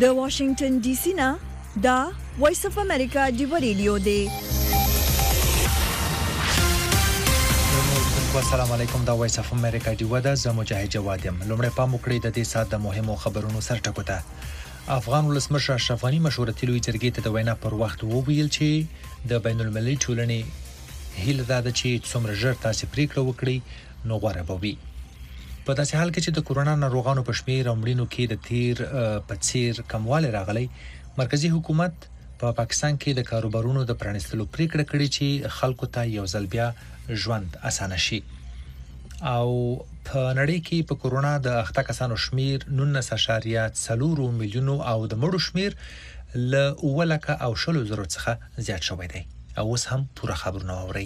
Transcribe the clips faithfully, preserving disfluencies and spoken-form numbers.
د واشنگټن ډي سي نه دا وایس اف امریکا دی ریډیو دی. السلام علیکم، دا وایس اف امریکا دی ودا ز مجاهد جواد یم. لومړی پام وکړئ د دې سات د مهمو خبرونو سرټکو ته. افغان ولسمشر اشرف غنی مشورتي لوی جرګې ته د وینا پر وخت وویل چې د بین المللي ټولنې هیله ده چې څومره ژر تاسو پریکړه وکړي نو غوړه به وي. په داسې حال کې چې د کورونا ناروغانو په شمیر او مړینو کې د تیر په څیر کموالی راغلی، مرکزی حکومت په پا پاکستان کې د کاروبارونو د پرانیستلو پریکړه کړې چې خلکو ته یو ځل بیا ژوند اسانه شي. او په نړۍ کې په کورونا د اخته کسانو شمیر نولس اعشاریه څلور میلیونو او د مړو شمیر له اووه لکه او شلو زرو څخه زیات شوی دی. او اوس هم پوره خبرونه واورئ.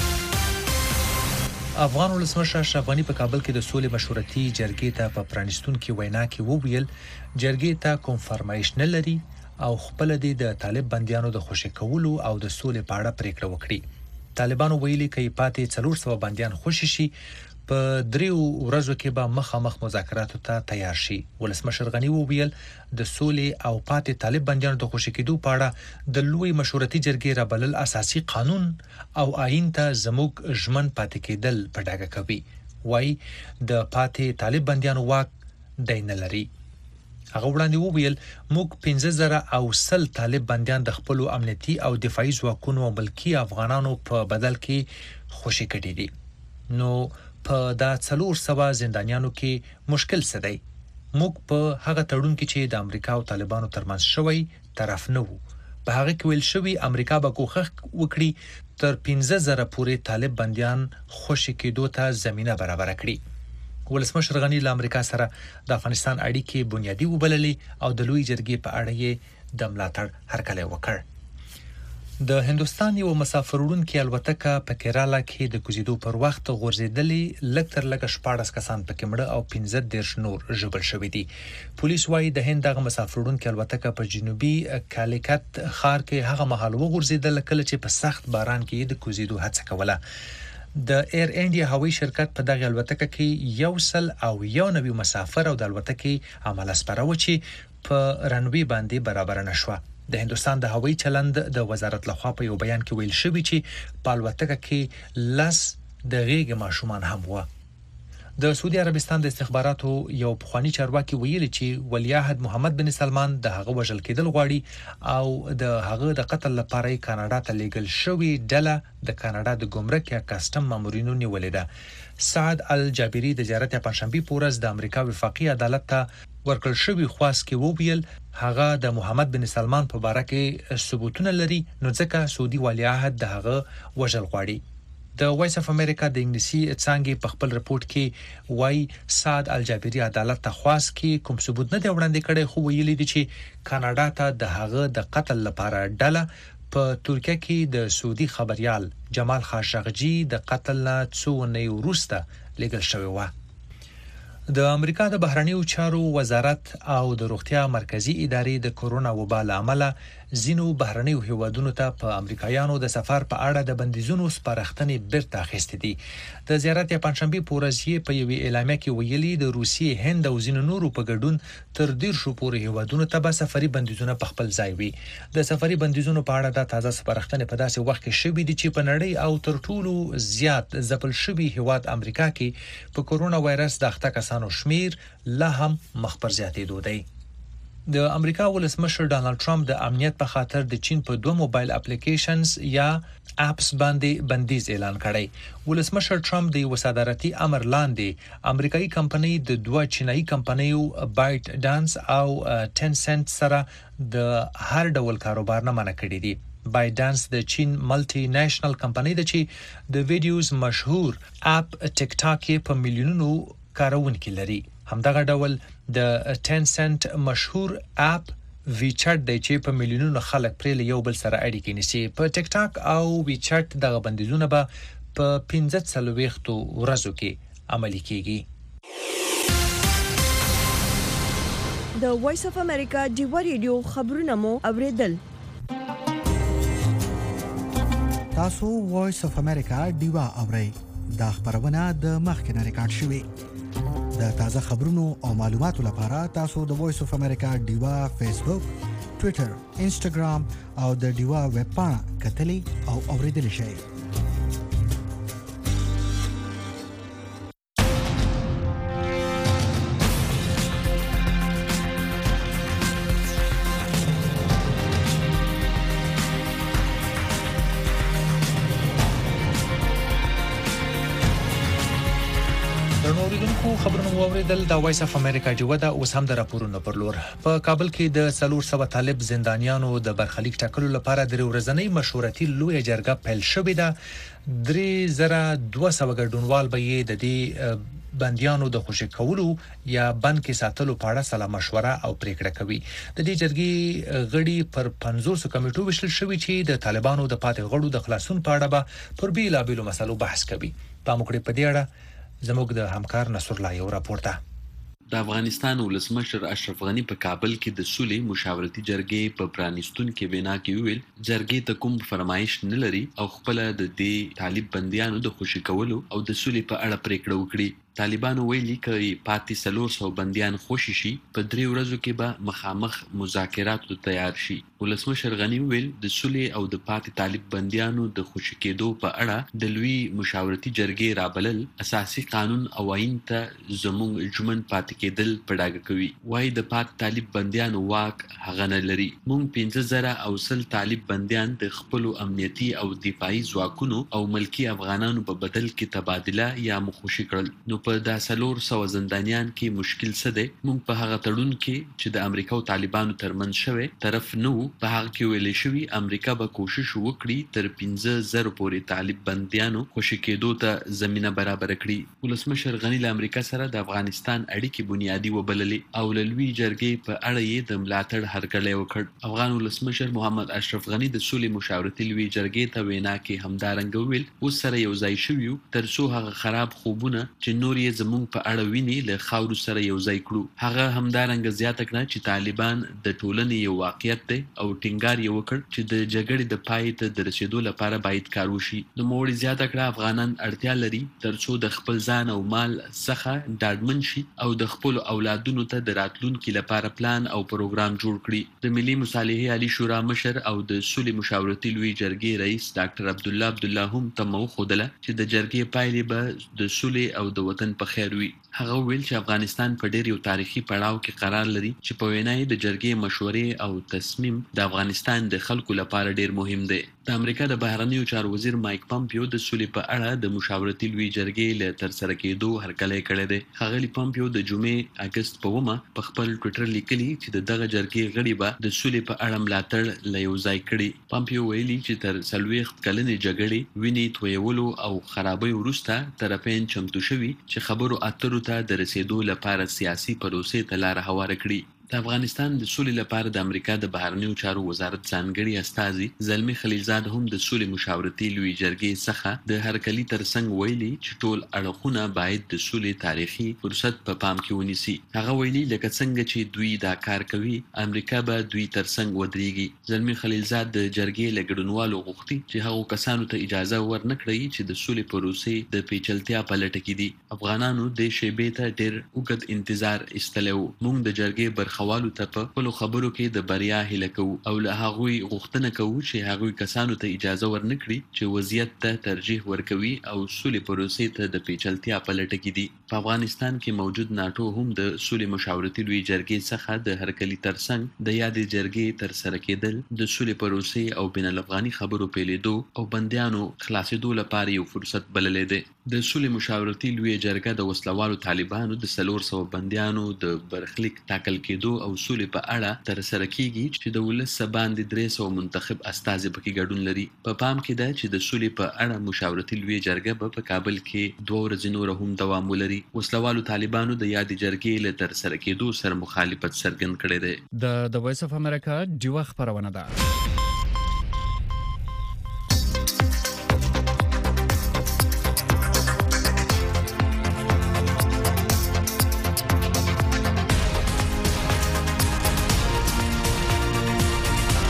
افغان ولسمشر اشرف غنی په کابل کې د سولې مشورتي جرګې ته په پرانیستونکو وینا کې وویل جرګې ته کوم فرمایش نه لري او خپل د طالب بنديانو د خوشی کولو او د سولې په اړه پریکړه وکړي. طالبانو ویلي کې پاتې څلور سوه بنديان خوشی شي په دریو ورځو کې به مخامخ مذاکراتو ته تیار شي. ولسمشر غنی وویل د سولې او پاتې طالب بنديانو د خوشی کېدو په اړه د لوی مشورتي جرګې رابلل اساسي قانون او آئین ته زموږ ژمن پاتې کېدل په ډاګه کوي. وای د پاتې طالب بنديانو واک دین لري. هغه وړاندې وویل موږ پنځه زره او سل طالب بنديان د خپل امنیتي او دفاعي ځواکونو او ملکی افغانانو په بدل کې خوشی کړي دي. نو په دا څلور سوه زندانیانو کې مشکل څه دی؟ موږ په هغه تړون کې چې د امریکا او طالبانو ترمنځ شوی طرف نه وو. په هغه کې ویل شوی امریکا به کوښښ وکړي تر پنځه زره پورې طالب بنديان خوشی کېدو ته زمينه برابر کړي. ولسمشر غنی له امریکا سره د افغانستان اړیکې بنیادی وبللې او د لوی جرګې په اړه یې د ملاتړ هرکلی وکړ. د هندستان یو مسافر وړونکي الوتکه په کیرالا کې د کوزیدو پر وخت غورځېدلې، لږ تر لږه شپاړس کسان پکې مړه او پنځه دېرش نور ژوبل شوي دي. پولیس وايي د هند دغه مسافر وړونکي الوتکه په جنوبي کالیکت ښار کې هغه مهال وغورځېدله کله چې په سخت باران کې د کوزیدو هڅه کوله. د ایر انډیا هوایي شرکت په دغه الوتکه کې یو سل او یو نوي مسافر او د الوتکې عمله سپاره و چې په رنوي باندې برابر نشوه. د هندستان د هوایي چلند د وزارت لخوا په یو بیان کې ویل شوی چې په الوتکه کې لس د غېږ ماشومان هم و. د سعودي عربستان د استخباراتو یو پخوانی چارواکي ویلي چې ولیعهد محمد بن سلمان د هغه وژل کېدل غواړي او د هغه د قتل لپاره کاناډا ته لیږل شوی ډله د کاناډا د ګمرک یا کاستم مامورینو نیولې ده. سعد الجابری د زیارت پنځشنبه په ورځ د امریکا وفاقي عدالت ته ورکړل شوی خواست کې وویل هغه د محمد بن سلمان په باره کې ثبوتونه لري، نو ځکه سعودي ولیعهد د هغه وژل غواړي. د وایس اف امریکا د انګلیسي څانګې په خپل رپورت کې وایي سعد الجابری عدالت ته خواست کې کوم ثبوت نه دی وړاندې کړی، خو ویلي دي چې کاناډا ته د هغه د قتل لپاره ډله په ترکیه کې د سعودي خبريال جمال خاشقجي د قتل نه څو اونۍ وروسته لیږل شوی و. د امریکا د بهرنیو چارو وزارت او د روغتیا مرکزی ادارې د کورونا وبا له امله ځینو بهرنیو هیوادونو ته په امریکایانو د سفر په اړه د بندیزونو سپارښتنې بیرته اخیستې دي. د زیارت پنځشنبه په ورځ یې په یوې اعلامیه کې ویلي د روسیې، هند او ځینو نورو په ګډون تر دیرشو پورې هیوادونو ته به سفري بندیزونه په خپل ځای وي. د سفري بندیزونو په اړه د تازه سپارښتنې په داسې وخت کې شوې دي چې په نړۍ او تر ټولو زیات ځپل شوی هیواد امریکا کې په کورونا وایرس د اخته کسانو شمیر لا هم مخ پر زیاتېدو دی. د امریکا ولسمشر ډانلډ ټرمپ د امنیت په خاطر د چین په دوه موبایل اپلیکیشنز یا اپس باندې بندیز اعلان کړی. ولسمشر ټرمپ د یو صدارتي امر لاندې امریکایي کمپنۍ د دوه چینایي کمپنیو بایټ ډانس او ټن سنت سره د هر ډول کاروبار نه منع کړی دي. بایټ ډانس د چین ملټي نېشنل کمپنۍ ده چې د ویډیوز مشهور اپ ټیک ټاک په میلیونونو کارونکي لري. همدغه ډول د ټن سنت مشهور اپ ویچټ دی چې په میلیونونو خلک پرې له یو بل سره اړیکې نیسي. په ټیک ټاک او ویچټ دغه بندیزونه به په پنځه څلوېښتو ورځو کې عملي کیږي. د وایس اف امریکا دی ریډیو خبرونه مو اوریدل. تاسو وایس اف امریکا دیوا اورئ. دا خبرونه د مخکنه ریکارډ شوې. د تازه خبرونو او معلوماتو لپاره تاسو د وایس اف امریکا ډیوا فیسبوک، ټوئیټر، انسټاګرام او د ډیوا ویب پاڼه کتلی او اوریدلی شئ. خبرونه واوریدل د وایس اف امریکا جوه دا اوس هم د راپورونو پر لور. په کابل کې د څلور سوه طالب زندانیانو د برخلیک ټاکلو لپاره د ورځنۍ مشورتي لوی جرګه پیل شوې ده. درې زره دوه سوه ګډونوال به یې د دې بندیانو د خوشی کولو یا بند کې ساتلو په اړه سلا مشوره او پریکړه کوي. د دې جرګې غړي پر پنځوس کمیټو وشل شوي چې د طالبانو د پاتې غړو د خلاصون په اړه به پر بیلابیلو مسلو بحث کوي. په موږ په دې اړه زموږ د همکار نصر الله یو راپورته. د افغانستان ولسمشر اشرف غنی په کابل کې د سولې مشاورتي جرګې په پرانیستون کې وینا کې ویل جرګې ته کوم فرمایش نه لري او خپل د دې طالب بنديانو د خوشی کولو او د سولې په اړه پریکړه وکړي. طالبانو ویلي کوي پاتې څلور سوه بنديان خوشي شي په درې ورځو کې به مخامخ مذاکرات تیار شي. ولسمشر غنی ویل د سولې او د پاتې طالب بنديانو د خوشي کېدو په اړه د لوی مشاورتي جرګې رابلل اساسي قانون او آئین ته زموږ جمن پاتې کېدل پډاګه کوي. وای د پاتې طالب بنديانو واک هغه نه لري. مونږ پنځه زره او سل طالب بنديان د خپل امنیتي او دفاعي ځواکونو او ملکی افغانانو په بدل کې تبادله یا مخوشي کړل. نو په د څلور سوه زندانیان کې مشکل څه دی؟ مونږ په هغه تړون کې چې د امریکا او طالبانو ترمنځ شوی طرف نو په هغه کې ویل شوی امریکا به کوشش وکړي تر پنځه زره پورې طالب بنديانو خوشی کېدو ته زمينه برابر کړي. ولسمشر غنی له امریکا سره د افغانستان اړیکې بنیادی وبللې او له لوی جرګې په اړه یې د ملاتړ هرکلی وکړ. افغان ولسمشر محمد اشرف غنی د سولې مشاورتي لوی جرګې ته وینا کې همدارنګ ویل اوس سره یو ځای شویو تر څو هغه خراب خوبونه چې نور یې زموږ په اړه ویني له خاورو سره یو ځای کړو. هغه همدارنګ زیاته کړه چې طالبان د ټولنې یو واقعیت دی او ټینګار یې وکړ چې د جګړې د پای ته د رسیدو لپاره باید کار وشي. نو موږ زیاته کړه افغانان اړتیا لري ترڅو د خپل ځان او مال څخه ډاډمن شي او د خپل اولادونو ته د راتلونکي لپاره پلان او پروګرام جوړ کړي. د ملي مصالحې عالی شورا مشر او د سولې مشاورتي لوی جرګې رئیس ډاکټر عبدالله عبدالله هم تمو خودله چې د جرګې پایلې به د سولې او د وطن په خیر وي. هغه ویل چې افغانستان په ډېر یو تاریخي پړاو کې قرار لري چې په وینا یې د جرګې مشورې او تصمیم د افغانستان د خلکو لپاره ډېر مهم دی. د امریکا د بهرنیو چارو وزیر مایک پامپیو د سولې په اړه د مشاورتي لوی جرګې له ترسره کېدو هرکلی کړی دی. ښاغلي پامپیو د جمعې اګست په اوومه په خپل ټویټر لیکلي چې د دغه جرګې غړي به د سولې په اړه ملاتړ له یو ځای کړي. پامپیو ویلي چې تر څلوېښت کلنې جګړې وینې تویولو او خرابۍ وروسته طرفین چمتو شوي چې خبرو اترو ته د رسیدو لپاره سیاسي پروسې ته لاره هواره کړي. د افغانستان د سولې لپاره د امریکا د بهرنیو چارو وزارت ځانګړي استازي زلمی خلیلزاد هم د سولې مشاورتي لوی جرګې څخه د هرکلي ترڅنګ ویلي چې ټول اړخونه باید د سولې تاریخي فرصت په پام کې ونیسي. هغه ویلي لکه څنګه چې دوی دا کار کوي امریکا به دوی ترڅنګ ودرېږي. زلمی خلیلزاد د جرګې له ګډونوالو غوښتي چې هغو کسانو ته اجازه ورنکړي چې د سولې پروسې د پیچلتیا په لټه کې دي. افغانانو د شیبې ته ډېر اوږد انتظار ایستلی و. موږ د جرګې برخه خوالو ته په خپلو خبرو کې د بریا هیله کوو او له هغوی غوښتنه کوو چې هغوی کسانو ته اجازه ورنکړي چې وضعیت ته ترجیح ورکوي او سولې پروسې ته د پیچلتیا په لټه کې دي. په افغانستان کې موجود ناټو هم د سولې مشاورتي لوی جرګې څخه د هرکلي ترڅنګ د یادې جرګې ترسره کېدل د سولې پروسې او بین الافغاني خبرو پیلېدو او بندیانو خلاصېدو لپاره یو فرصت بللی دی. د سولې مشاورتي لوی جرګه د وسلوالو طالبانو د څلور سوه بندیانو د برخلیک ټاکل کېدو او سولې په اړه ترسره کیږي چې د ولس باندې درې سوه منتخب استازي پکې ګډون لري. په پام کې ده چې د سولې په اړه مشاورتي لوی جرګه به په کابل کې دوه ورځې نور هم دوام ولري. وسلوالو طالبانو د یادې جرګې له ترسره کېدو سره مخالفت څرګند کړی دی. د د وایس اف امریکا ډیوا خبرونه ده.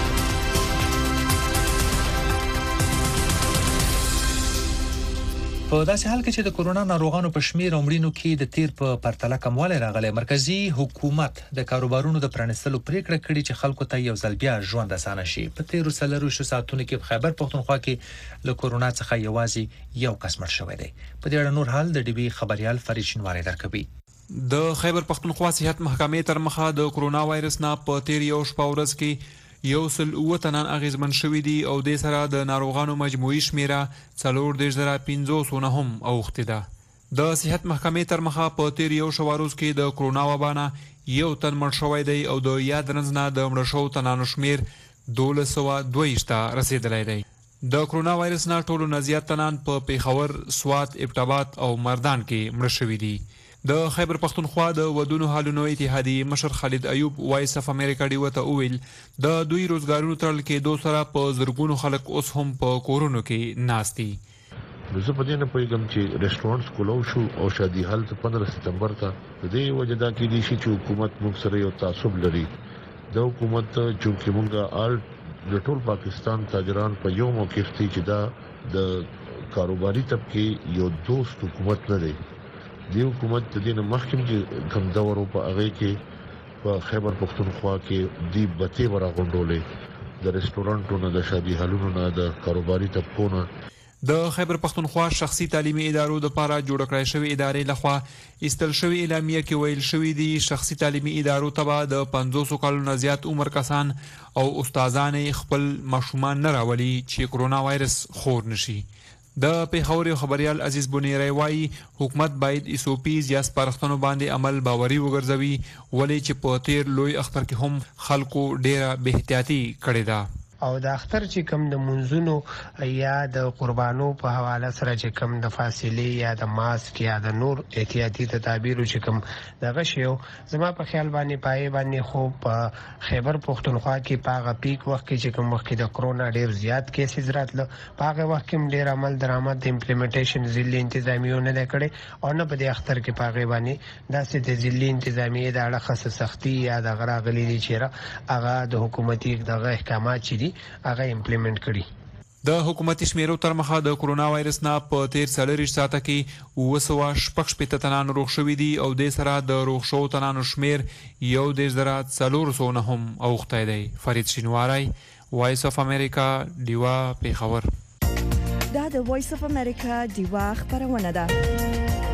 په په داسې حال کې چې د کورونا ناروغانو په شمیر او مړینو کې د تیر په پرتله کموالی راغلی، مرکزی حکومت د کاروبارونو د پرانیستلو پریکړه کړې چې خلکو ته یو ځل بیا ژوند اسانه شي. په تیرو څلورویشتو ساعتونو کې په خیبر پښتونخوا کې له کورونا څخه یوازې یو کس مړ شوی دی. په دې اړه نور حال د ډي بي خبريال فرید شینواری درکوي. د خیبر پښتونخوا صحت محکمې تر مخه د کورونا وایرس نه په تیر یو شپه ورځ کې یو سل اوه تنان اغیزمن شوي دي او د سره د ناروغانو مجموعي شمیره څلور دېرش زره پنځوس نه هم اوښتې ده. د صحت محکمې تر مخه په تیر یو شپه ورځ کې د کورونا وبا نه یو تن مړ شوی دی او د یاد رنځ نه د مړه شوو تنانو شمیر دولس سوه دوه ویشت ته رسېدلی دی. د کورونا وایرس نه ټولو نه زیات تنان په پیښور، سوات، ابټاباد او مردان کې مړه شوي دي. د خیبر پښتونخوا د ودونو حالونو اتحادیې مشر خالد ایوب وایس اف امریکا ډیو ته وویل د دوی روزګارونو تړل کې دوه سره په زرګونو خلک اوس هم په کورونو کې ناست دي. زه په دې نه پوهېږم چې ریسټورانټس کولو شو او شادي حال ته پندرہ سپتمبر ته د دې وجه دا کېدای شي چې حکومت موږ سره یو تعصب لري. د حکومت چې موږ آل د ټول پاکستان تاجران په یو موقف دي چې دا د کاروباري طبقه یو دوست حکومت نه دی. دی حکومت د دې مخکې چې کوم دورو په هغه کې په خیبر پښتونخوا کې دی بته ورا غونډولې د ریسټورانټونو د شادي حالونو نه د کاروباري طبقو نه د خیبر پښتونخوا شخصي تعلیمي ادارو د لپاره جوړ کړای شوی ادارې لخوا استل شوی اعلامیه کې ویل شوی دی شخصي تعلیمي ادارو ته د پنځوس کالو نه زیات عمر کسان او استادان خپل ماشومان نه راولي چې کورونا وایرس خور نشي. د پیښور خبريال عزیز بنيري وايي حکومت باید ایسوپیز یا سپارښتنو باندې عمل باوري وګرځوي ولې چې په تیر لوی اختر کې هم خلکو ډیره بے احتیاطي کړې ده. او د اختر چې کم د منځونو یا د قربانو په حواله سره چې کم د فاصلې یا د ماسک یا د نور احتیاطي تدابیر چې کم دغه شیو زما په خیال باندې پای باندې خو په خیبر پښتونخوا کې پاغه پیک وخت کې چې کوم وخت د کرونا ډیر زیات کیسز راتله پاغه وخت کې ډیر عمل درآمد د امپلیمنټیشن ځلې انتظامیو نه کړي او نه په د اختر کې پاغه باندې داسې د ځلې انتظامیه د اړه خاصه سختي یا د غراغلي دي چې هغه د حکومتي دغه احکامات چې هغه امپلیمنٹ کړي. د حکومتي شمیرو تر مخه د کورونا وایرس نه په تیر څلورویشت ساعته کې اوه سوه شپږ شپېته تنان روغ شوي دي او د سره د روغ شوو تنانو شمیر یو دېرش زره څلور سوه نه هم اوښتی دی. فرید شینواری وایس اف امریکا ډیوا پیښور. دا د وایس اف امریکا ډیوا خبرونه ده.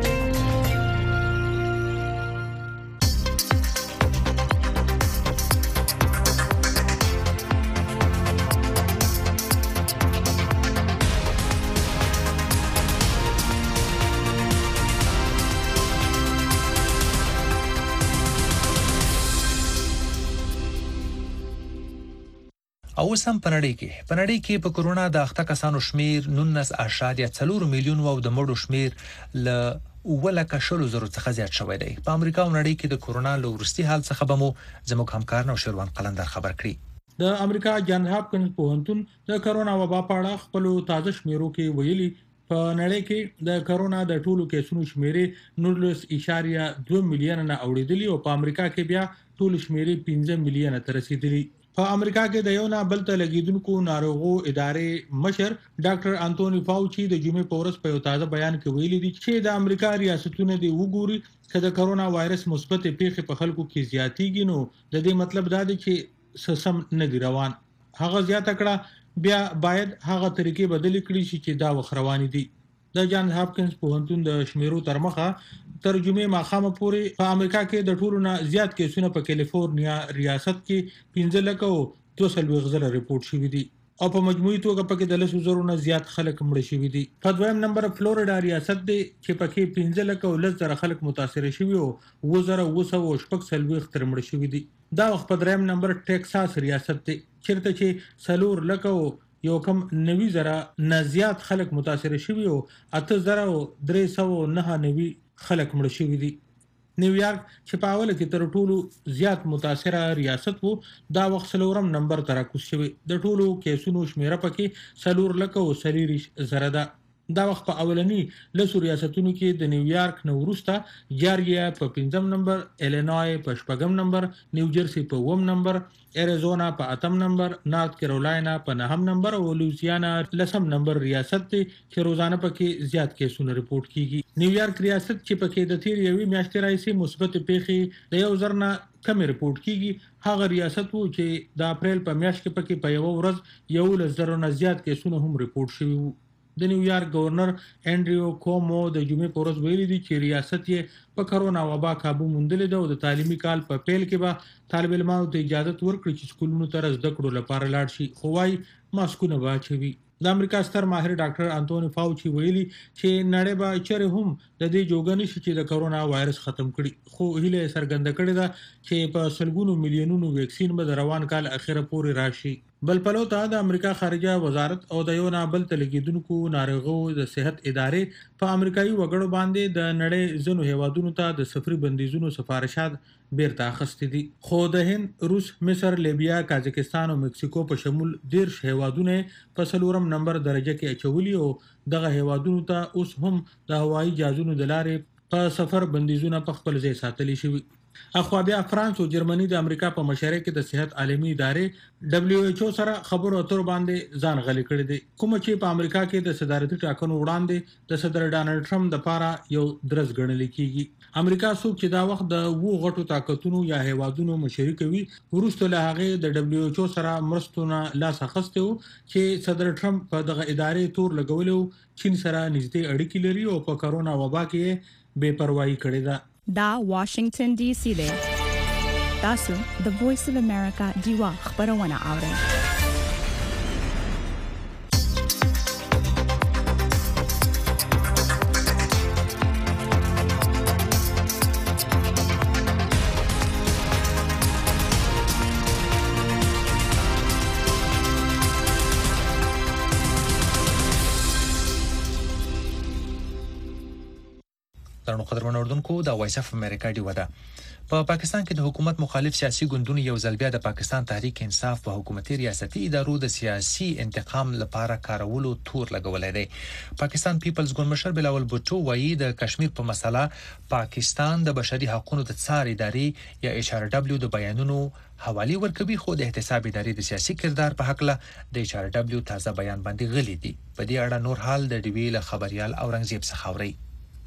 او سم پنړی کې پنړی کې په کورونا د اخته کسانو شمیر نولس اشاریه څلور میلیون او د مړو شمیر ل ولکه شلو زرو څخه زیات شوی دی. په امریکا او نړۍ کې د کورونا له وروستي حال څخه به مو زموږ همکار نو شروان قلندر خبر کړي. د امریکا جان هاپکینز پوهنتون د کورونا وبا په اړه خپل تازه شمیرو کې ویلي په نړۍ کې د کورونا د ټولو کیسونو شمیرې نولس اشاریه دوه میلیون نه اوریدلی او په امریکا کې بیا ټول شمیرې پنځه میلیون ته رسیدلی. په امریکا کې د یو نه بل ته لګیدونکو ناروغو ادارې مشر ډاکټر انټونی فاوچي د جمعې په ورځ په یو تازه بیان کې ویلي دي چې د امریکا ریاستونه دی وګوري چې د کورونا وایرس مثبت پیښې په خلکو کې زیاتېږي نو د دې مطلب دا دی چې سم نه دی روان. هغه زیاته کړه بیا باید هغه طریقې بدل کړي چې دا وخروانی دي. د جان هاپکینز پوهنتون د شمیرو تر مخه ترجمه ماخامه پوري په امریکا کې د ټولو نه زیات کیسونه په کیلیفورنیا ریاست کې پنځه لک او دوه سلويخ زره ریپورت شوي دي او په مجموعي توګه پکې د لسو زرو نه زیات خلک مړ شوي دي. په دویم نمبر فلوریډا ریاست دی چې پکې پنځه لک او لس زره خلک متاثر شوي او اوه زره اوه سوه شپږ سلويخ تر مړ شوي دي. دا وخت په دریم نمبر ټیکساس ریاست دی چیرته چې څلور لک او یو کم نوي زره نه زیات خلک متاثر شوي او اته زره او درې سوه نهه نوي خلک مړ شوي دي. نیویارک چې په اوله کې تر ټولو زیات متاثره ریاست وو دا وخت څلورم نمبر ته راکوز شوی. د ټولو کیسونو شمیره پکې څلور لک او څلوېښت زره ده. دا وخت په اولنی لسو ریاستونو کې د نیویارک نه وروسته جارجیا په پنځم نمبر، ایلینوای په شپږم نمبر، نیوجرسي په اووم نمبر، اریزونا په اتم نمبر، نارت کیرولینا په نهم نمبر او لوزیانا لسم نمبر ریاست دی چې روزانه پکې زیات کیسونه رپورټ کیږي. نیویارک ریاست چې پکې د تیر یوې میاشتې راځي مثبت پیښې د یو زر نه کم رپورټ کیږي، هغه ریاست وو چې د اپریل په میاشت کې پکې په یو ورځ یو لزر نه زیات کیسونه هم رپورټ شوي وو. د نیویارک گورنر انډریو کومو د جمعې په ورځ ویلي دي چې ریاست یې په کرونا وبا کابو موندلې ده او د تعلیمي کال په پیل کې به طالب علمانو ته اجازه ورکړي چې سکولونو ته زده کړو لپاره لاړ شي، خو وايي ماسکونه به اچوي. د امریکا ستر ماهر ډاکټر انټونی فاوچي ویلي چې نړۍ به چیرې هم د دې جوګه نشي چې د کرونا وایرس ختم کړي، خو هیله څرګنده کړې ده چې په سلګونو میلیونونو ویکسین به د روان کال اخیره پورې راشي. بل پلو ته د امریکا خارجه وزارت او د یو نه بل تلګیدونکو ناروغو د صحت ادارې په امریکایي وګړو باندې د نړۍ ځینو هیوادونو ته د سفري بندیزونو سفارشات بیرته اخیستي دي، خو د هند، روس، مصر، لیبیا، کازاکستان او مکسیکو په شمول دیرش هیوادونه په څلورم نمبر درجه کې اچولي او دغه هیوادونو ته اوس هم د هوایي جهازونو د لارې په سفر بندیزونه په خپل ځای ساتلی شوي. اخوا بیا فرانس او جرمني د امریکا په مشرۍ کې د صحت عالمي ادارې دبليو ایچ او سره خبرو اترو باندې ځان غلي کړی دی، کوم چې په امریکا کې د صدارتي ټاکنو وړاندې د صدر ډانلډ ټرمپ د لپاره یو درز ګڼل کیږي. امریکا څوک چې دا وخت د وو غټو طاقتونو یا هیوادونو مشري کوي، ورسته له هغه د دبليو ایچ او سره مرستونه لاس اخیسته و چې صدر ټرمپ په دغه ادارې تور لګولو چین سره نږدې اړیکې لري او په کرونا وبا کې بے پروايي کړې ده. دا واشنگټن ډي سي دی. تاسو د وایس اف امریکا دیوا خبرونه اورئ. درنو قدرمن اوردونکو د وایس اف امریکا دی ودا په پاکستان کې د حکومت مخالف سیاسي ګوندونو یو ځل بیا د پاکستان تحریک انصاف په حکومتي ریاستي ادارو د سیاسي انتقام لپاره کارولو تور لګولای دی. پاکستان پیپلز ګوند مشر بلاول بوټو وایي د کشمیر په مسله پاکستان د بشري حقوقو د څار ادارې یا ایچ آر ډبلیو د بیانونو حواله ورکوي، خو د احتساب ادارې د سیاسي کردار په حق له د ایچ آر ډبلیو تازه بیان باندې غلي دي. په دې اړه نور حال د ډیوی له خبريال اورنګزیب څخه اوري.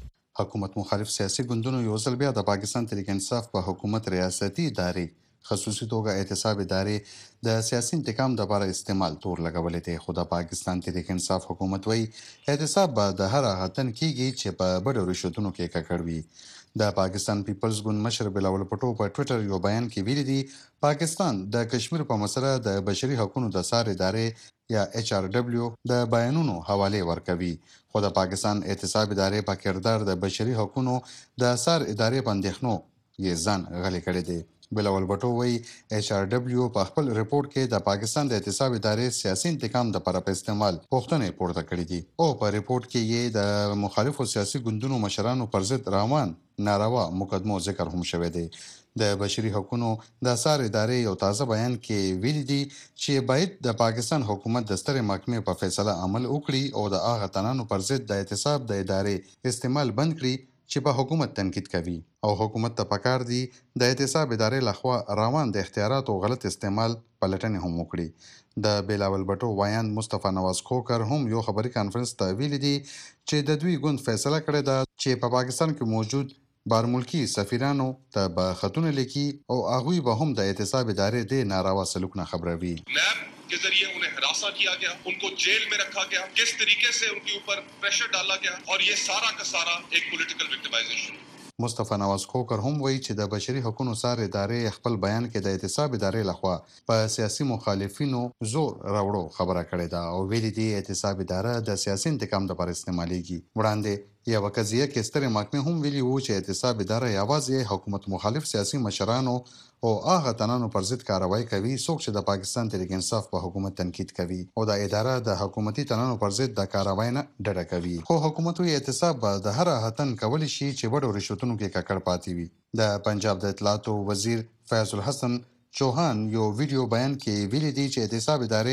حکومت مخالف سیاسي ګوندونو یو ځل بیا د پاکستان تحریک انصاف په حکومت ریاستي ادارې خصوصي توګه احتساب ادارې د سیاسي انتقام لپاره استعمال تور لګولې دي، خو د پاکستان تحریک انصاف حکومت وایي احتساب به د هر هغه کیږي چې په بډو رشوتونو کې ککړ وي. د پاکستان پیپلز ګوند مشر بلاول بټو په ټوئیټر یو بیان کې ویلي دي پاکستان د کشمیر په مسله د بشري حقوقو د څار ادارې یا ایچ آر ډبلیو د بیانونو حواله ورکوي، خو د پاکستان احتساب ادارې په کردار د بشري حقوقو د څار ادارې باندې خنو یې ځان غلي کړی دی. بلاول بټو وایي ایچ آر ډبلیو په خپل ریپورت کې د پاکستان د احتساب ادارې سیاسي انتقام لپاره په استعمال پوښتنې پورته کړې دي او په ریپورت کې یې د مخالفو سیاسي ګوندونو مشرانو پر ضد روان ناروا مقدمو ذکر هم شوی دی. د بشري حقوقو د څار ادارې یو تازه بیان کې ویلي دي چې باید د پاکستان حکومت د سترې محکمې په فیصله عمل وکړي او د هغه تنانو پر ضد د احتساب د ادارې استعمال بند کړي چې په حکومت تنقید کوي او حکومت ته پکار دي د احتساب ادارې لخوا روان د اختیارات او غلط استعمال پلټنې هم وکړي. د بلاول بټو وایان مصطفی نواز کوکر هم یو خبري کانفرنس ته ویلي دي چې د دوی ګوند فیصله کړې ده چې په پاکستان کې موجود بارملکی سفیرانو ته به خطونه لیکي او هغوی به هم د احتساب ادارې د ناروا سلوک نه خبروي. के जरिए उन्हें हरासा किया गया, उनको जेल में रखा गया, किस तरीके से उनके ऊपर प्रेशर डाला गया और ये सारा का सारा एक पॉलिटिकल विक्टिमाइजेशन. مصطفی نواز کوکر هم وایي چې د بشري حقوقو څار ادارې خپل بیان کې د احتساب ادارې لخوا په سیاسي مخالفینو زور راوړو خبره کړې ده او ویلي دي احتساب اداره د سیاسي انتقام لپاره استعمالېږي. وړاندې یو قضیه کې سترې محکمې هم ویلي وو چې احتساب اداره یوازې حکومت مخالف سیاسي مشرانو او هغه تنانو پر ضد کاروایی کوي څوک چې د پاکستان تحریک انصاف په حکومت تنقید کوي او د اداره د حکومتي تنانو پر ضد د کاروایی نه ډډه کوي. خو حکومت وی احتساب به د هر هتن کولی شي چې بډو رشوتونو کې ککړ پاتې وي. د پنجاب د اطلاعاتو وزیر فیض الحسن چوهان یو ویډیو بیان کې ویلي دی چې احتساب ادارې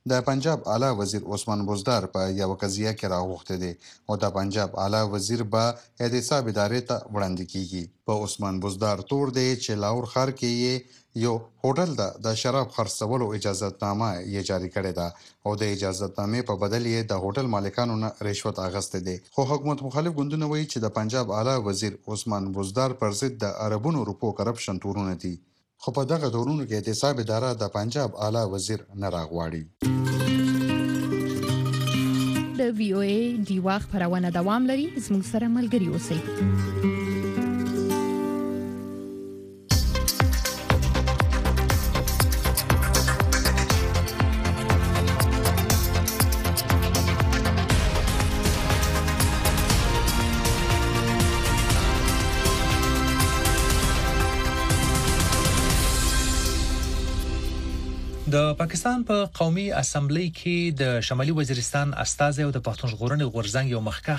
د پنجاب اعلی وزیر عثمان بزدار په یو قضیه کې راغوښته دي او د پنجاب اعلی وزیر به احتساب ادارې ته وړاندې کیږي. په عثمان بزدار تور دی چې لاهور ښار کې یو هوټل ته د شراب خرڅولو اجازتنامه یې جاری کړې ده او د اجازتنامې په بدل یې د هوټل مالکانو نه رشوت اخیستی دی. خو حکومت مخالف ګوندونه وایي چې د پنجاب اعلی وزیر عثمان بزدار پر ضد د اربونو روپو کرپشن تورونه دي. خو په دغه تورونو کې احتساب اداره د پنجاب اعلی وزیر نه راغواړي. د وی او ای ډیوا خبرونه دوام لري. زموږ سره ملګري اوسئ. د پاکستان په قومي اسمبلی کې د شمالي وزیرستان استازي او د پښتون ژغورنې غورځنګ یو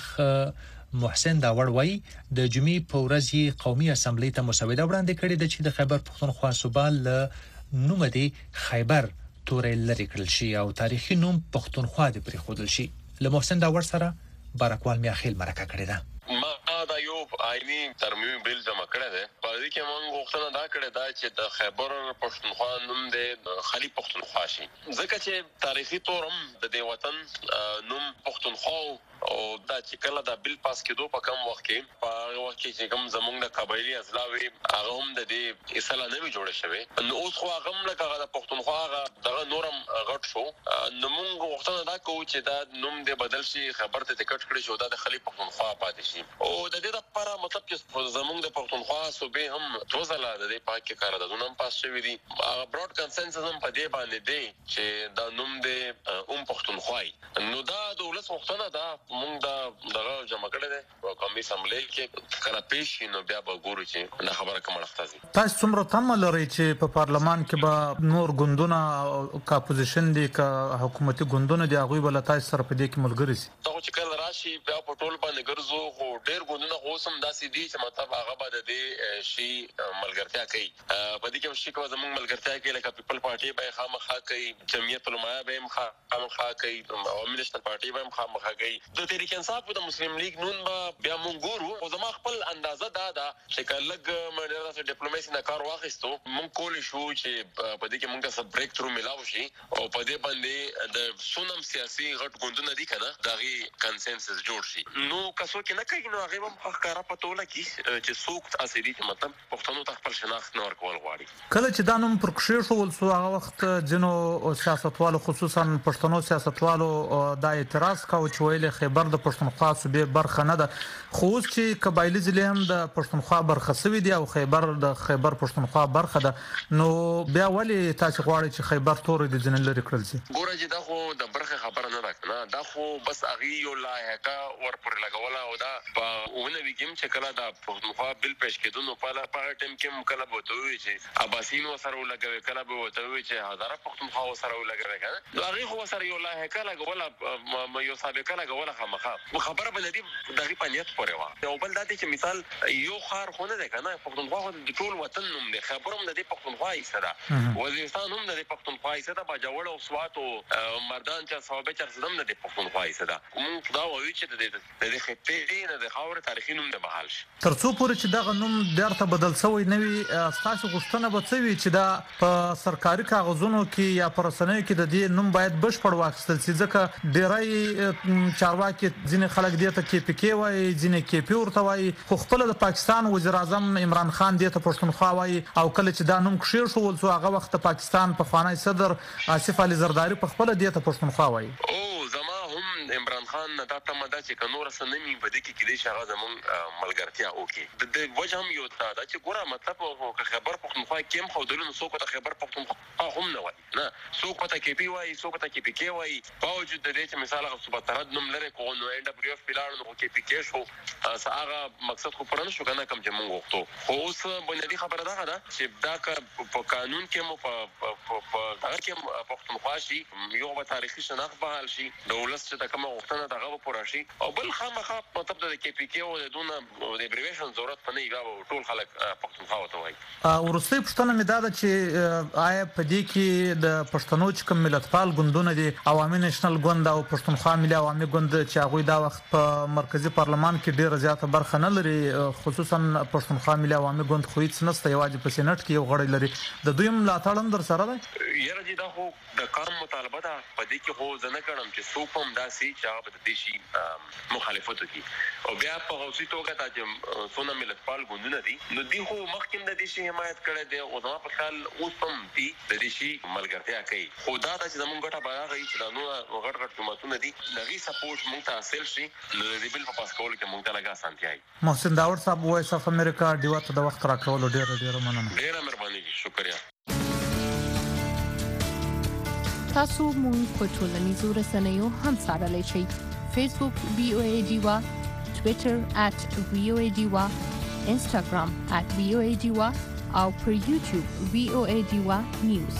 مخکخ محسن داوړ وایي د جمعې په ورځ یې قومي اسمبلی ته مسوده وړاندې کړې ده چې د خیبر پښتونخوا صوبه له نوم دی خیبر تورې لري کړل شي او تاریخي نوم پښتونخوا دې پرېښودل شي. له محسن داوړ سره بارکوال میاخیل مرکه کړې ده. ما دا یو آئینی ترمیم بیل جمع کړی دی. په دې کې موږ غوښتنه دا کړې ده چې د خیبر پښتونخوا نوم د خلی پښتونخوا شي، ځکه چې تاریخي طور هم د دې وطن نوم پښتونخوا او دا چې کله دا بیل پاس کېدو په کم وخت کې په هغه وخت کې چې کوم زمونږ د قبایلي اضلاع هغه هم د دې اصطلاح نه وي جوړه شوې. نو اوس خو هغه هم لکه هغه د پښتونخوا هغه دغه نورم غټ شو. نو موږ غوښتنه دا کوو چې دا نوم دې بدل شي، خبر ته ټکټ کړی شو دا د خلی پښتونخوا پاتې شي. او د دې لپاره مطلب چې زمونږ د پښتونخوا صوبې هم دوه ځله د دې پاک کې قراردادونه هم پاس شوي دي. هغه براډ کنسنسس هم په دې باندې دی چې دا نوم دې اوم پښتونخوای. نو دا د ولس غوښتنه ده، موږ دا دغه جمع کړی دی په قومي اسمبلی کې کله پیش شي نو بیا به ګورو چې دا خبره کومه اړخ ځي. تاسو څومره تمه لرئ چې په پارلمان کې به نور ګوندونه کا اپوزیشن دي کا حکومتي ګوندونه دي هغوی به له تاسو سره په دې کې ملګري شي؟ دا چې کله راشي بیا په ټول باندې ګرځو، خو ډېر ګوندونه خو اوس هم داسې دي چې مطلب هغه به د دې شي ملګرتیا کوي. په دې کې هم شي که زموږ ملګرتیا کوي لکه پیپل پارټي به یې خامخا کوي، جمعیت علماء به یې خامخا کوي، عوامي نېشنل پارټي به یې خامخا کوي. د تحریک انصاف د مسلم لیگ نون به بیا مونږ ګورو. خو زما خپل اندازه دا ده چې که لږ مډراسه ډیپلوماسي نه کار واخیستو مونږ کولی شو چې په دې کې مونږ ته څه بریک تھرو ملاو شي او په دې باندې د څومره سیاسي غټ ګوندونه دي که نه د هغې کنسنسس جوړ شي. نو که څوک یې نه کوي نو هغې به هم ښکاره پته ولګي چې څوک داسې دي چې مطلب پښتنو ته خپل شناخت نه ورکول غواړي. کله چې دا نوم پر کښېښول سو هغه وخت ځینو سیاستوالو خصوصا پښتنو سیاستوالو دا اعتراض کاوه چې ویل خیبر د پښتونخوا صوبې برخه نه ده. خو اوس چې قبایلي ضلع هم د پښتونخوا برخه سوي دي او خیبر د خیبر پښتونخوا برخه ده، نو بیا ولې تاسو غواړئ چې خیبر تورې د ځینې لرې کړل شي؟ ګوره چې دا خو د برخې خبره نه ده که نه، دا خو بس هغې یو لاحقه ورپورې لګوله او دا په اوه نوي کې هم چې کله د پښتونخوا بل پیش کېدو نو په هغه ټایم کې هم کله به ورته ووایي چې عباسین ورسره ولګوي، کله به ورته ووایي چې هزاره پښتونخوا ورسره ولګوي که نه. نو هغې خو ورسره یو لاحقه لګوله، یو سابقه لګوله خامخا. خبره به د دې د هغې په نیت پورې وه. یو بل دا دی چې مثال یو ښار خو نه دی که نه، پښتونخوا خو د ټول وطن نوم دی. خیبر هم د دې پښتونخوا حصه ده، وزیرستان هم د دې پښتونخوا حصه ده، باجوړ او سوات او مردان چې صوابه چرسد هم د دې پښتونخوا حصه ده. موږ دا وایو چې د دې خطې نه د خاورې تاریخي نوم د بحال شي. تر څو پورې چې دغه نوم بیرته بدل شوی نه وي ستاسو غوښتنه به څه وي چې دا په سرکاري کاغذونو کې یا په رسنیو کې د دې نوم باید بشپړ واخیستل شي؟ ځکه ډېری چارواکي ځینې خلک دې ته کې پی کې وایي، ځینې کې پی ورته وایي، خو خپله د پاکستان وزیر اعظم عمران خان دې ته پښتونخوا وایي. او کله چې دا نوم کښېښول شو هغه وخت د پاکستان پخوانی صدر آصف علي زرداري په خپله دې ته پښتونخوا وایي. او زما هم عمران خان نه دا تمه ده چې که نور څه نه وي په دې کې کیدای شي هغه زموږ ملګرتیا وکړي. د وجه هم یو دا ده چې ګوره مطلب که خیبر پښتونخوا کې هم ښودلو نو څوک ورته خیبر پښتونخوا هم نه وایي، نه څوک ورته کې پي وایي، څوک ورته کې پي کې وایي. باوجود د دې چې مثال هغه صوبه ترد نوم لري خو نو این ډبلیو اف پې لاړو نو کې پي کې شو، هغه مقصد خو پوره نه شو که نه کوم چې موږ غوښتو. خو اوس بنیادي خبره دغه ده چې دا که په قانون کې مو په هغه کې پښتونخوا شي، یو به تاریخي شناخت بحال شي، د ولس چې د کومه غوښتنه دغه پوره شي او بل خامخا مطلب د کې پی کې او د دونه د ایبریویشن ضرورت پنه یو ټول خلک پښتونخوا وته وایي. ورسته پښتنه مې دا ده چې آیا په دې کې د پښتنو چې کوم ملتپال ګوندونه دي عوامي نېشنل ګوند او پښتونخوا ملي عوامي ګوند چې هغه دا وخت په مرکزی پارلمان کې ډیره زیاته برخه نه لري خصوصا پښتونخوا ملي عوامي ګوند خو هیڅ نشته یوازې په سېنات کې یو غړی لري د دوی ملاتړ هم در سره دی. یاره چې دا خو د کار مطالبه ده په دې کې خو زنه کړم چې څوک هم داسې چې هغه د دیشي مخالفت وکړي او بیا په غوسي توګه دا چې څونه ملتپال ګوندونه دي نو دوی خو مخکې د دیشي حمایت کړی دی او زما په خیال اوس هم دي د دیشي ملګرتیا کوي خو دا چې زمونږ ګټه به هغه چې دا نو غټ غټ حکومتونه دي دغه سپورټ مونږ ته حاصل شي نو د دې بل په پاس کول کې مونږ ته لګا اسانتیا وي. محسن داور صاحب وایس اف امریکا ډیوا ته د وخت راکولو ډیره ډیره مننه. ډیره مهرباني شکریہ. تاسو مونږ په ټولنیزو رسنیو هم څارلی شئ. فیسبوک وی او ای ډیوا، ټویټر ات وی او ای ډیوا، انسټاګرام ات وی او ای ډیوا او پر یوټیوب وی او ای ډیوا نیوز.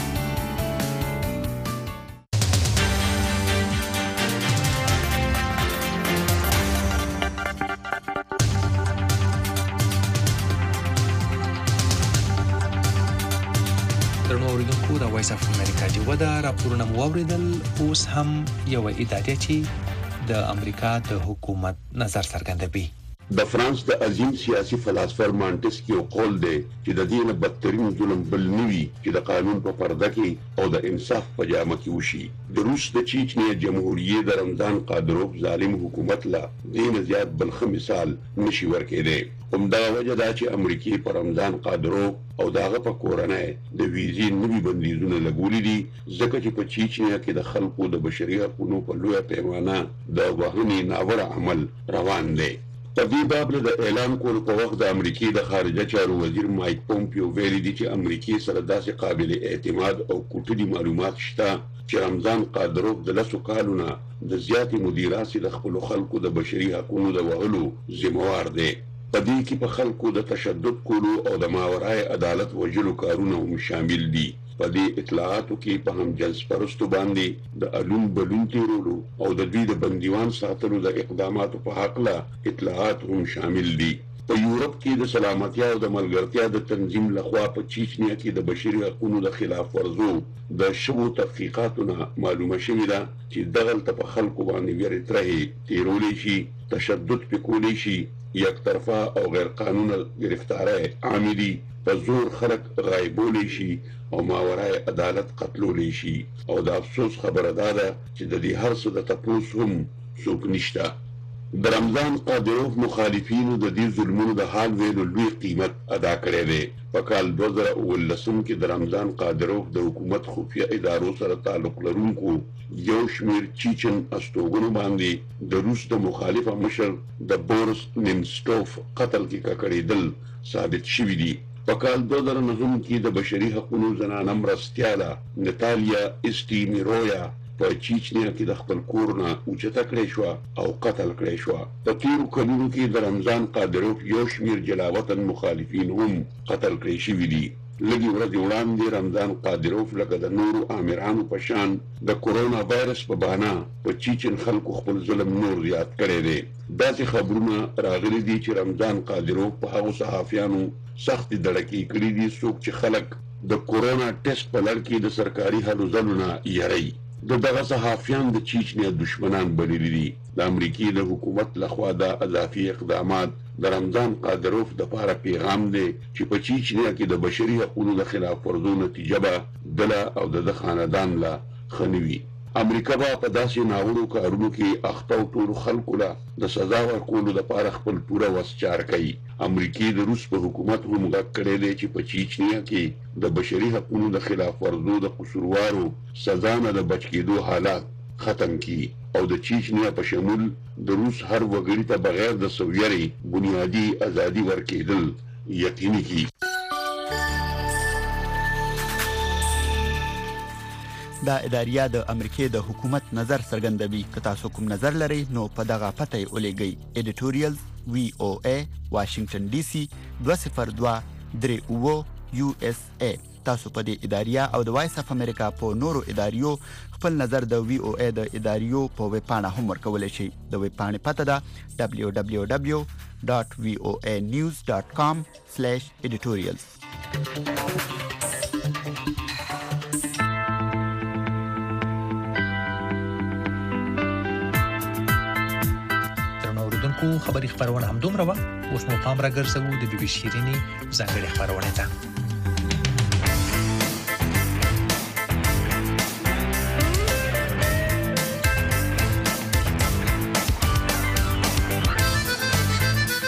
د وایس اف امریکا دی ودا راپورونه مو اوریدل. اوس هم یو ادارې چې د امریکا د حکومت نظر څرګندوي. د فرانس د عظیم سیاسي فلسفر مانټسکیو قول دی چې د دې نه بدترین ظلم بل نوي چې د قانون په پرده کې او د انصاف په جامه کې وشي. د روس د چیچنیا جمهوریت د رمضان قادروف ظالم حکومت لا دین زیات بل خو مثال نشي ورکېده. همدا وجه دا چې امریکای په رمضان قادروف او داغه په کورنۍ د ویزې نوي بندیزونه لګولې دي ځکه چې په چیچنیا کې د خلکو د بشري حقوقو په لویه پیمانه د وهنې ناوړه عمل روان دی. په دې باب د اعلان کولو په وخت د امریکای د خارجه چارو وزیر مایک پومپیو ویلي دي چې امریکای سره داسې قابل اعتماد او کوټلي معلومات شته چې رمضان قادروف د لسو کالونو د زیاتې مدیراسي د خپل خلکو د بشري حقوقو د وهلو ذمہوار دی. په دې کې په خلکو د تشدد کولو او د ماورای عدالت وجلو کارونه هم شامل دي. په دې اطلاعاتو کې په هم جنس پرستو باندې د الون بلون تیرولو او د دوی د بندیوان ساتلو د اقداماتو په حق لا اطلاعات هم شامل دي. په یورپ کې د سلامتیا او د ملګرتیا د تنظیم لخوا په چیچنیا کې د بشري حقوقو د خلاف ورزو د شبو تحقیقاتونه معلومه شوې ده چې دغلته په خلکو باندې ویرې ترهې تیرولې شي، تشدد پکولې شي، یک طرفه او غیر قانوني گرفتاری عاملی په زور خلک غایبولی شي او ماورای عدالت قتلولی شي او د افسوس خبره ده چې د دې هر څه د تپوس هم څوک نشته. د رمضان قادروف مخالفینو د دې ظلمونو د حال ویلو لوی قیمت ادا کړی دی. په کال دوه زره اوولسم کې د رمضان قادروف د حکومت خفیه ادارو سره تعلق لرونکو یو شمیر چیچن استوګنو باندې د روس د مخالفه مشر د بورس نیمستوف قتل کې ککړېدل ثابت شوي دي. په کال دوه زره نهم کې د بشري حقوقو زنانه مرستیاله نتالیا اسټیمیرویا په چیچنیا کې د خپل کور نه اوچته کړې شو او قتل کړې شو. په تیرو کلونو کې د رمضان قادروف یو شمیر جلاوطن مخالفین هم قتل کړی شوي دي. لږې ورځې وړاندې رمضان قادروف لکه د نورو آمرانو په شان د کورونا وایرس په بهانه په چیچن خلکو خپل ظلم نور زیات کړی دی. داسې خبرونه راغلي دي چې رمضان قادروف په هغو صحافیانو سختې دړکې کړي دي څوک چې خلک د کورونا ټیسټ په لړ کې د سرکاري هلو ځلو نه یری. د دغه صحافیان د چیچنیا دشمنان بللی دي. د امریکای د حکومت لخوا د اضافي اقدامات د رمضان قادروف د لپاره پیغام دی چې په چیچنیا کې د بشري حقوقو د خلاف ورزو نتیجه به دله او د خاندان لا خنوي. امریکا به په داسې ناوړو کارونو کې اخته او ټولو خلکو له د سزا ورکولو لپاره خپل پوره وس چار کوي. امریکای د روس په حکومت هم غږ کړی دی چې په چیچنیا کې د بشري حقوقو د خلاف ورزو د قصوروارو سزا نه د بچ کېدو حالات ختم کړي او د چیچنیا په شمول د روس هر وګړي ته بغیر د سویري بنیادی ازادي ورکېدل یقیني کړي. دا اداریه د امریکای د حکومت نظر څرګندوي. که تاسو کوم نظر لرئ نو په دغه پته یې ولېږئ. ایډیټوریال وی او ای واشنگټن ډي سي دوه صفر دوه درې اوه یو اس ای. تاسو په دې اداریه او د وایس اف امریکا په نورو اداریو خپل نظر د وی او ای د اداریو په ویب پاڼه هم ورکولای شئ. د ویب پاڼې پته ده دبليو دبليو دبليو ډاټ وی او ای نیوز ډاټ کام سلیش ایډیټوریالز. خبري خبرونه هم دومره وه. اوس مو پام راګرځوو د بي بي شيريني ځانګړي خبرونه ته.